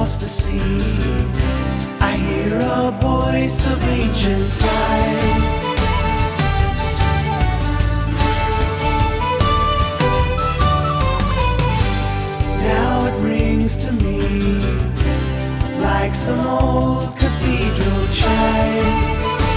across the sea, I hear a voice of ancient times. Now it rings to me like some old cathedral chimes.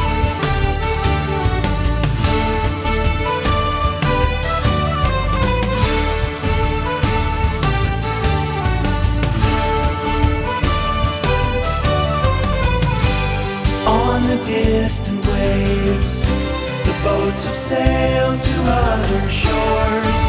On the distant waves, the boats have sailed to other shores.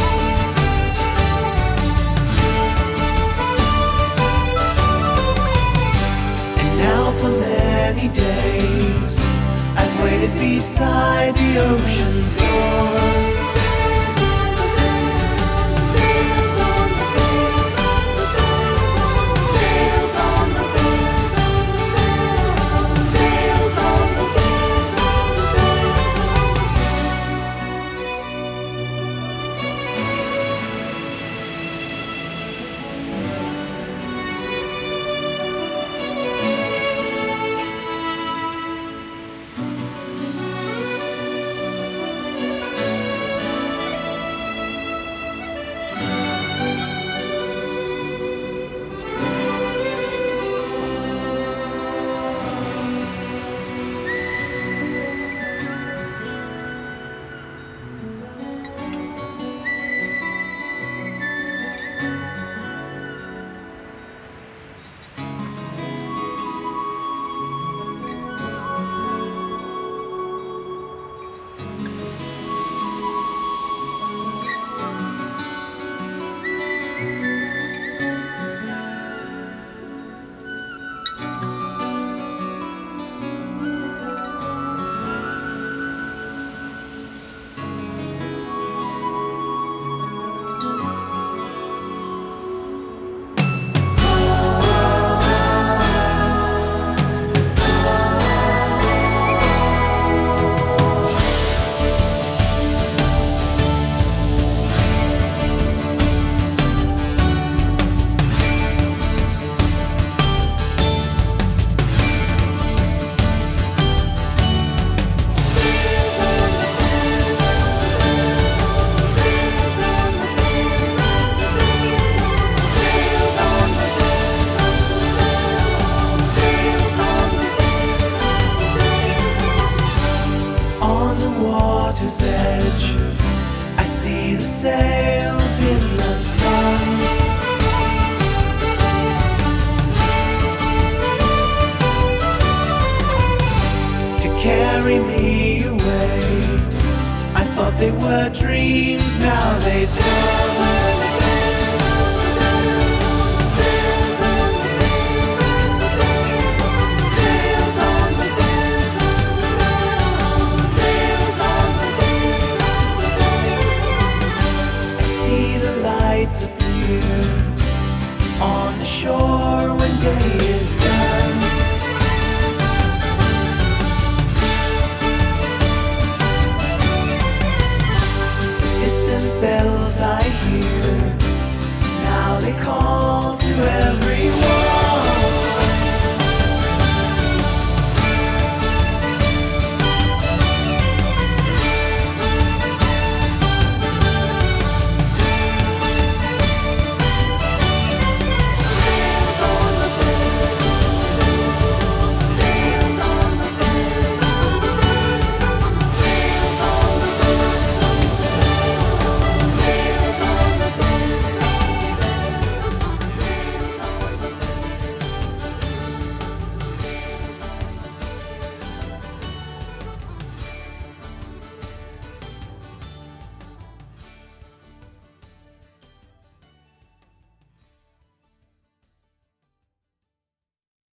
And now for many days, I've waited beside the ocean's door. Water's edge, I see the sails in the sun. To carry me away, I thought they were dreams, now they've come. Appear on the shore.